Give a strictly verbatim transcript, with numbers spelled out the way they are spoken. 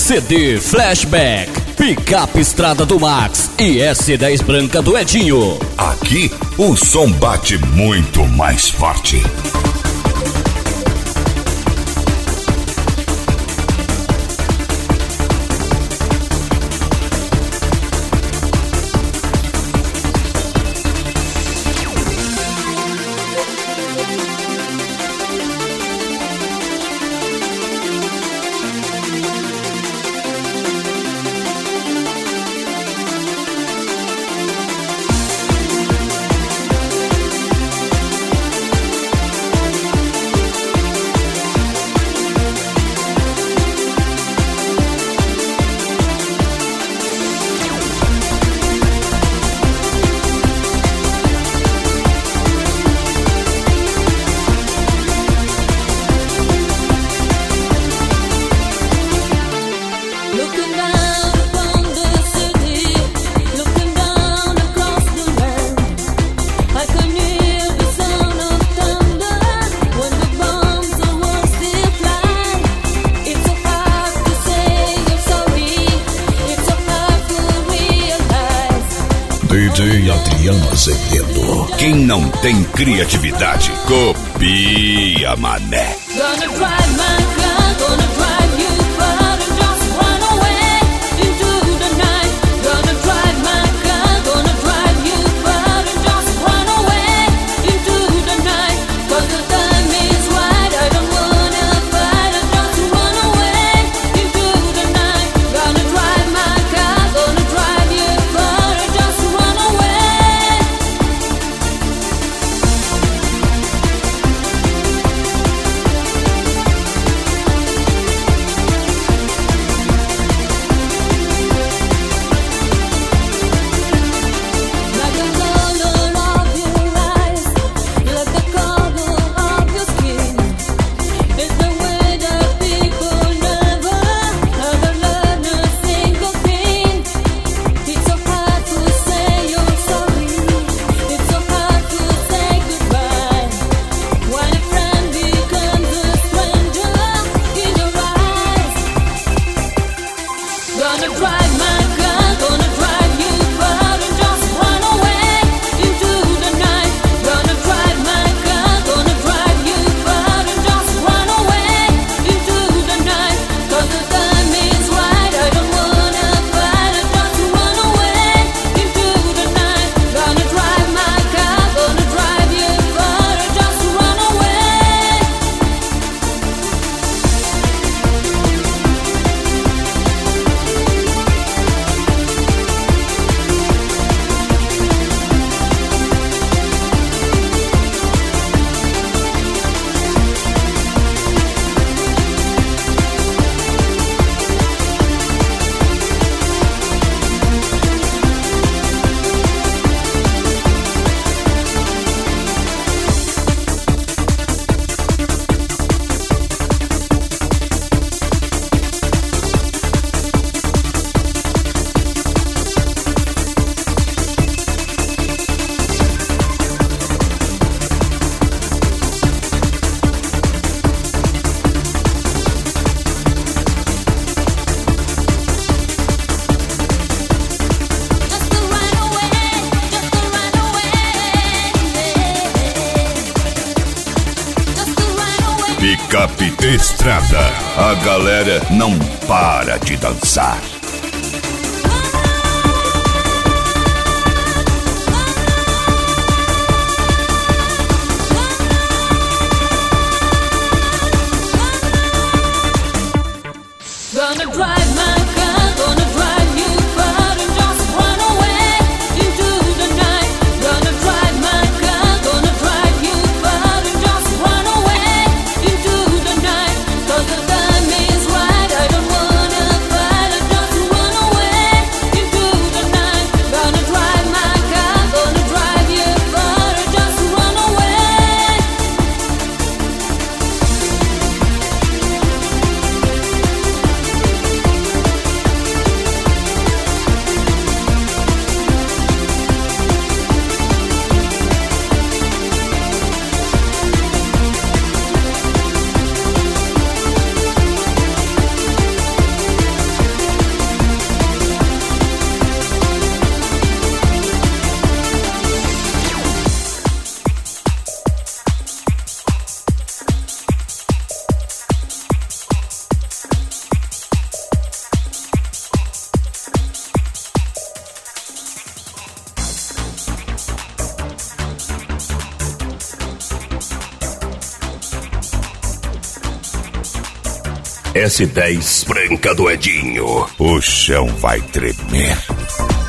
C D Flashback, Picape Estrada do Max e S dez Branca do Edinho. Aqui o som bate muito mais forte. D J Adriano Azevedo. Quem não tem criatividade, copia, mané. Gonna drive my car, gonna drive you far and just run away into the night. Gonna drive my car, gonna drive you far and just run away into the night. 'Cause the time is right, I don't wanna fight, I just run away into the night. Gonna drive my car, gonna drive you far and just run away. Like the color of your eyes, like the color of your skin, it's the way that people never, never learn a single thing. It's so hard to say you're sorry, it's so hard to say goodbye. When a friend becomes a stranger in your eyes. Gonna drive my car, gonna drive you far and just run away into the night. Gonna drive my car, gonna drive you far and just run away into the night. 'Cause the time is right, I don't wanna fight, I just run away into the night. Gonna drive my car, gonna drive you far and just run away. Just to run away, just to run away, just to run away. Picape Estrada. A galera não para de dançar. Gonna drive my car, gonna drive you far and just run away into the night. Gonna drive my car, gonna drive you far and just run away into the night. 'Cause the time is right, I don't wanna fight, I just run away into the night. Gonna drive my car, gonna drive you far and just run away. S dez Branca do Edinho. O chão vai tremer.